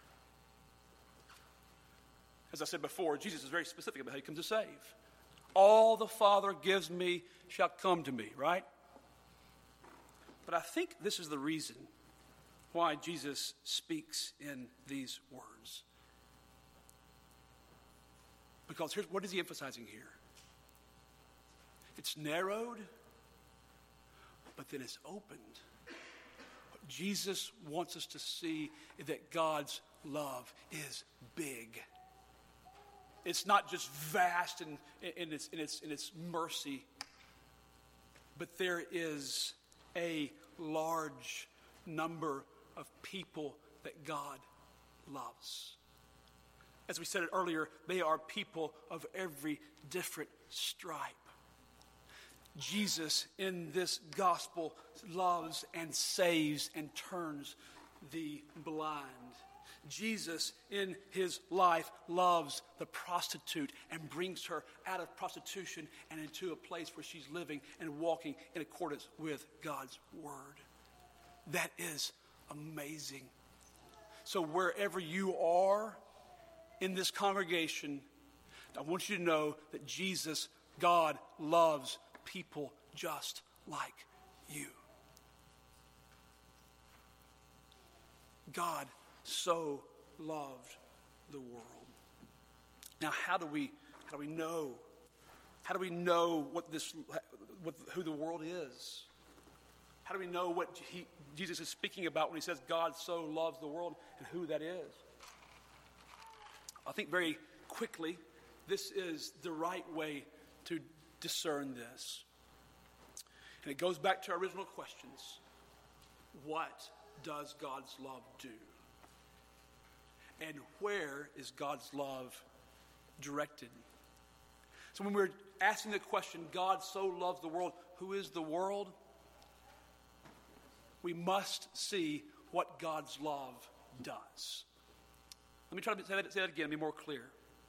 As I said before, Jesus is very specific about how he comes to save. All the Father gives me shall come to me, right? But I think this is the reason why Jesus speaks in these words. Because here's what is he emphasizing here? It's narrowed, but then it's opened. What Jesus wants us to see is that God's love is big. It's not just vast in, in, its, in, its, in its mercy, but there is a large number of people that God loves. As we said it earlier, they are people of every different stripe. Jesus in this gospel loves and saves and turns the blind. Jesus in his life loves the prostitute and brings her out of prostitution and into a place where she's living and walking in accordance with God's word. That is amazing. So wherever you are in this congregation, I want you to know that Jesus, God, loves people just like you. God so loved the world. Now, how do we how do we know? How do we know what this what who the world is? How do we know what he, Jesus is speaking about when he says God so loves the world and who that is? I think very quickly, this is the right way to discern this. And it goes back to our original questions. What does God's love do? And where is God's love directed? So when we're asking the question, God so loves the world, who is the world? We must see what God's love does. Let me try to say that, say that again and be more clear.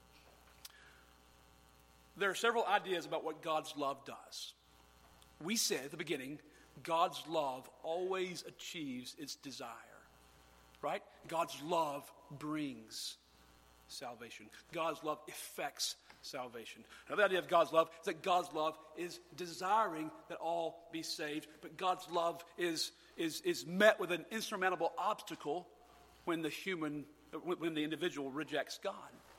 There are several ideas about what God's love does. We said at the beginning, God's love always achieves its desire. Right? God's love brings salvation. God's love effects salvation. Another idea of God's love is that God's love is desiring that all be saved, but God's love is, is, is met with an insurmountable obstacle when the human, when the individual rejects God.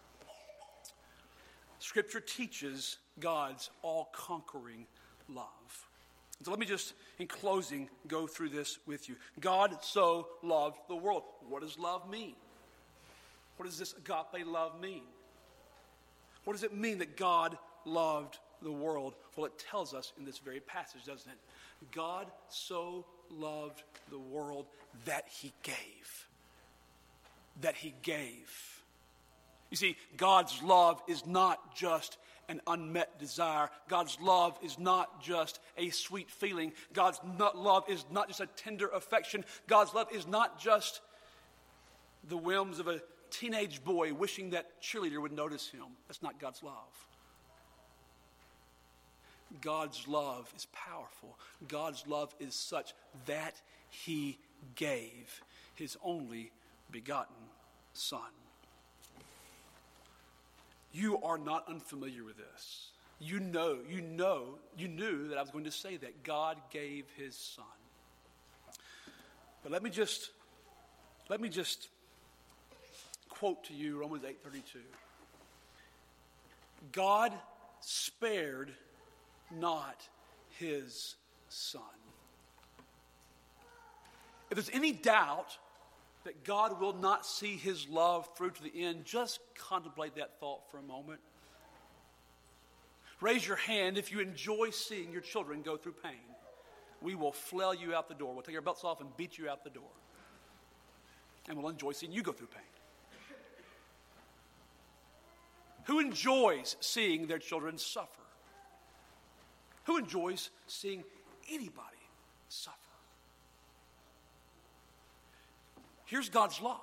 Scripture teaches God's all-conquering love. So let me just, in closing, go through this with you. God so loved the world. What does love mean? What does this agape love mean? What does it mean that God loved the world? Well, it tells us in this very passage, doesn't it? God so loved the world that he gave. That he gave. You see, God's love is not just an unmet desire. God's love is not just a sweet feeling. God's not, love is not just a tender affection. God's love is not just the whims of a teenage boy wishing that cheerleader would notice him. That's not God's love. God's love is powerful. God's love is such that he gave his only begotten Son. You are not unfamiliar with this. You know, you know, you knew that I was going to say that. God gave his Son. But let me just, let me just quote to you Romans eight thirty-two. God spared not his Son. If there's any doubt that God will not see his love through to the end, just contemplate that thought for a moment. Raise your hand if you enjoy seeing your children go through pain. We will flail you out the door. We'll take our belts off and beat you out the door. And we'll enjoy seeing you go through pain. Who enjoys seeing their children suffer? Who enjoys seeing anybody suffer? Here's God's love.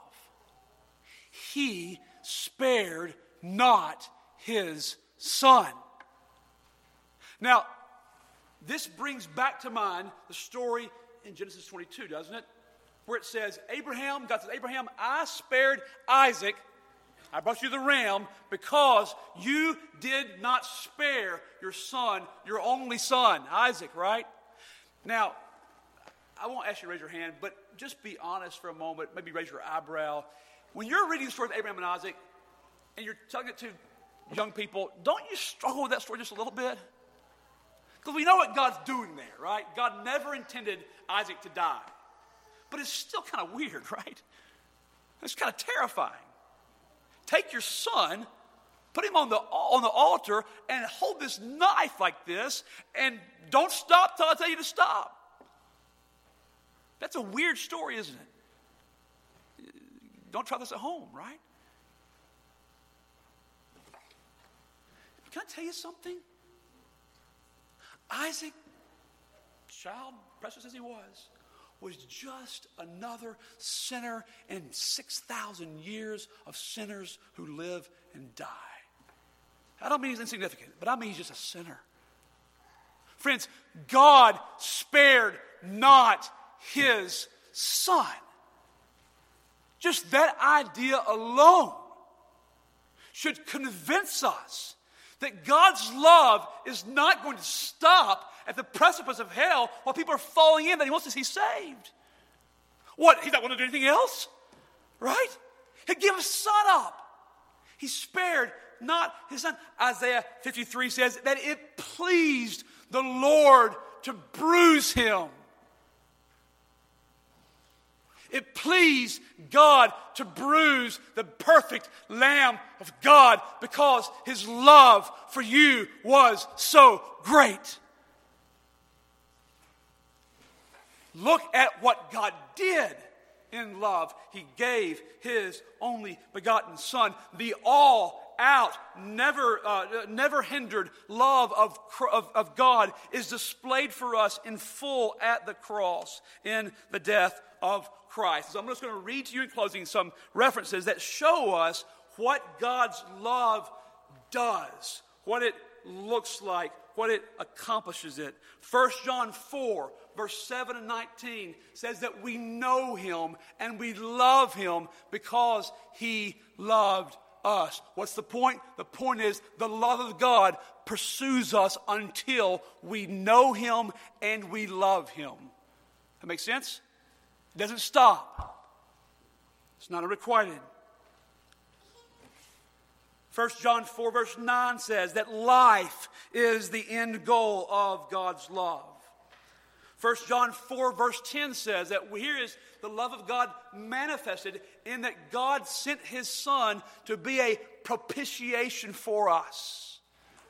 He spared not his Son. Now, this brings back to mind the story in Genesis twenty-two, doesn't it? Where it says, Abraham, God says, Abraham, I spared Isaac. I brought you the ram because you did not spare your son, your only son, Isaac, right? Now, I won't ask you to raise your hand, but just be honest for a moment. Maybe raise your eyebrow. When you're reading the story of Abraham and Isaac, and you're telling it to young people, don't you struggle with that story just a little bit? Because we know what God's doing there, right? God never intended Isaac to die. But it's still kind of weird, right? It's kind of terrifying. Take your son, put him on the, on the altar, and hold this knife like this, and don't stop till I tell you to stop. That's a weird story, isn't it? Don't try this at home, right? Can I tell you something? Isaac, child, precious as he was, was just another sinner in six thousand years of sinners who live and die. I don't mean he's insignificant, but I mean he's just a sinner. Friends, God spared not his Son. Just that idea alone should convince us that God's love is not going to stop at the precipice of hell while people are falling in, that he wants to see saved. What, he's not going to do anything else? Right? He gave his Son up. He spared not his Son. Isaiah fifty-three says that it pleased the Lord to bruise him. It pleased God to bruise the perfect Lamb of God because his love for you was so great. Look at what God did in love. He gave his only begotten Son. The all-out, never, uh, never hindered love of, of, of God is displayed for us in full at the cross in the death of Christ. So I'm just going to read to you in closing some references that show us what God's love does, what it looks like, what it accomplishes it. First John four, verse seven and nineteen says that we know him and we love him because he loved us. What's the point? The point is the love of God pursues us until we know him and we love him. That makes sense? It doesn't stop. It's not unrequited. First John four verse nine says that life is the end goal of God's love. First John four verse ten says that here is the love of God manifested in that God sent his Son to be a propitiation for us.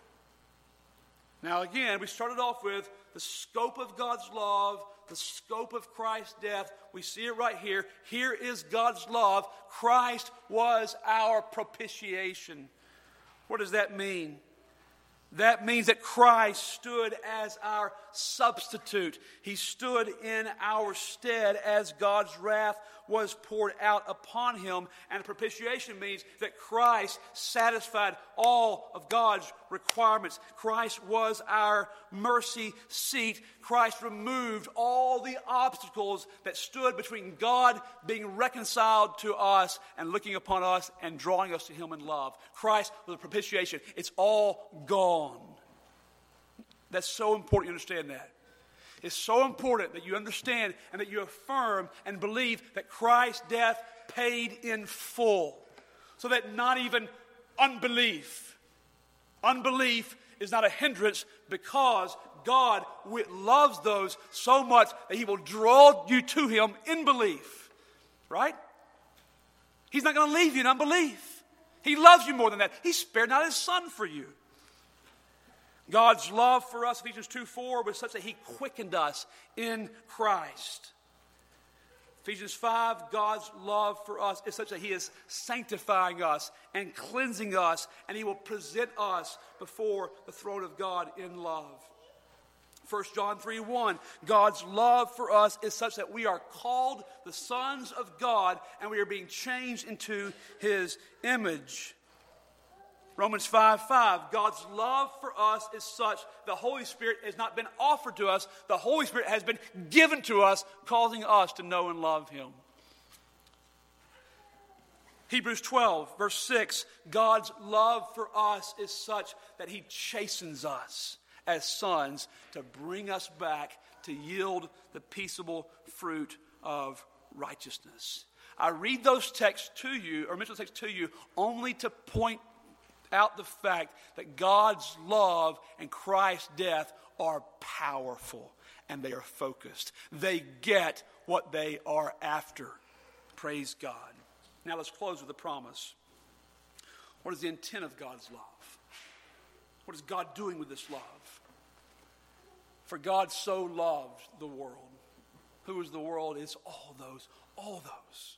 Now again, we started off with the scope of God's love, the scope of Christ's death. We see it right here. Here is God's love. Christ was our propitiation. What does that mean? That means that Christ stood as our substitute. He stood in our stead as God's wrath was poured out upon him. And propitiation means that Christ satisfied all of God's requirements. Christ was our mercy seat. Christ removed all the obstacles that stood between God being reconciled to us and looking upon us and drawing us to him in love. Christ was a propitiation. It's all gone. That's so important you understand that. It's so important that you understand and that you affirm and believe that Christ's death paid in full. So that not even unbelief, unbelief is not a hindrance, because God loves those so much that he will draw you to him in belief. Right? He's not going to leave you in unbelief. He loves you more than that. He spared not his son for you. God's love for us, Ephesians two four, was such that he quickened us in Christ. Ephesians five, God's love for us is such that he is sanctifying us and cleansing us, and he will present us before the throne of God in love. First John three one, God's love for us is such that we are called the sons of God, and we are being changed into his image. Romans five five, God's love for us is such the Holy Spirit has not been offered to us. The Holy Spirit has been given to us, causing us to know and love him. Hebrews twelve, verse six, God's love for us is such that he chastens us as sons to bring us back to yield the peaceable fruit of righteousness. I read those texts to you, or mention those texts to you, only to point out the fact that God's love and Christ's death are powerful and they are focused. They get what they are after. Praise God. Now let's close with a promise. What is the intent of God's love? What is God doing with this love? For God so loved the world. Who is the world? It's all those, all those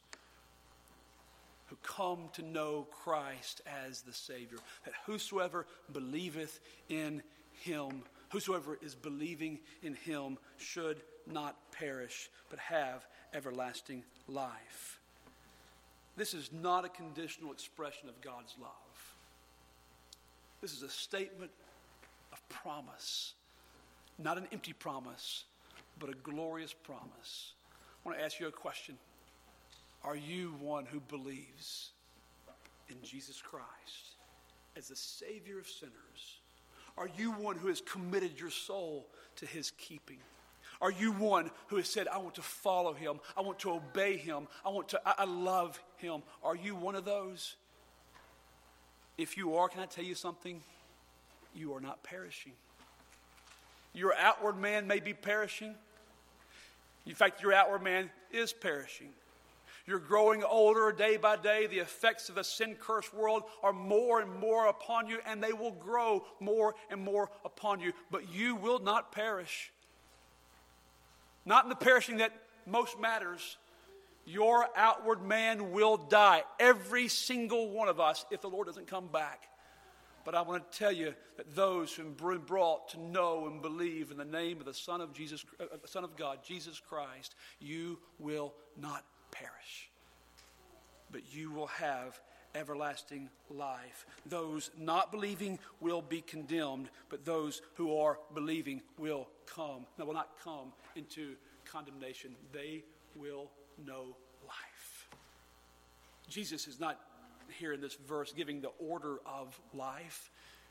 who come to know Christ as the Savior. That whosoever believeth in him, whosoever is believing in him should not perish, but have everlasting life. This is not a conditional expression of God's love. This is a statement of promise. Not an empty promise, but a glorious promise. I want to ask you a question. Are you one who believes in Jesus Christ as the Savior of sinners? Are you one who has committed your soul to his keeping? Are you one who has said, I want to follow him, I want to obey him, I want to, I, I love him? Are you one of those? If you are, can I tell you something? You are not perishing. Your outward man may be perishing. In fact, your outward man is perishing. You're growing older day by day. The effects of the sin-cursed world are more and more upon you, and they will grow more and more upon you. But you will not perish. Not in the perishing that most matters. Your outward man will die. Every single one of us, if the Lord doesn't come back. But I want to tell you that those who have been brought to know and believe in the name of the Son of Jesus, uh, Son of God, Jesus Christ, you will not perish, but you will have everlasting life. Those not believing will be condemned, but those who are believing will come. They will not come into condemnation. They will know life. Jesus is not here in this verse giving the order of life.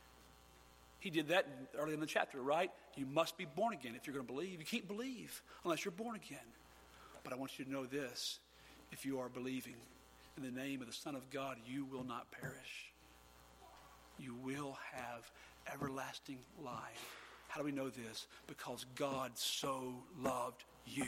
He did that early in the chapter, right? You must be born again if you're going to believe. You can't believe unless you're born again. But I want you to know this. If you are believing in the name of the Son of God, you will not perish. You will have everlasting life. How do we know this? Because God so loved you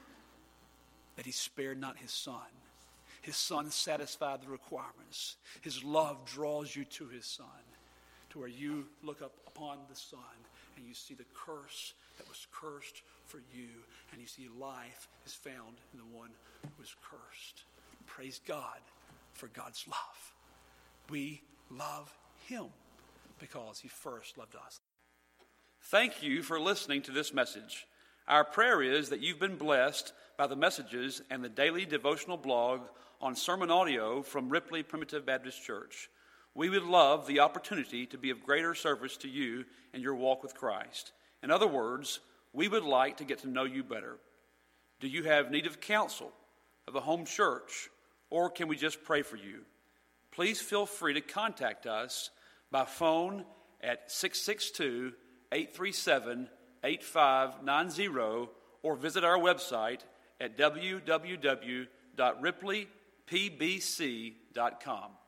that he spared not his Son. His Son satisfied the requirements. His love draws you to his Son, to where you look up upon the Son and you see the curse that was cursed for you, and you see life is found in the one who was cursed. Praise God for God's love. We love him because he first loved us. Thank you for listening to this message. Our prayer is that you've been blessed by the messages and the daily devotional blog on sermon audio from Ripley Primitive Baptist Church. We would love the opportunity to be of greater service to you in your walk with Christ. In other words, we would like to get to know you better. Do you have need of counsel, of a home church, or can we just pray for you? Please feel free to contact us by phone at six six two, eight three seven, eight five nine zero or visit our website at w w w dot ripley p b c dot com.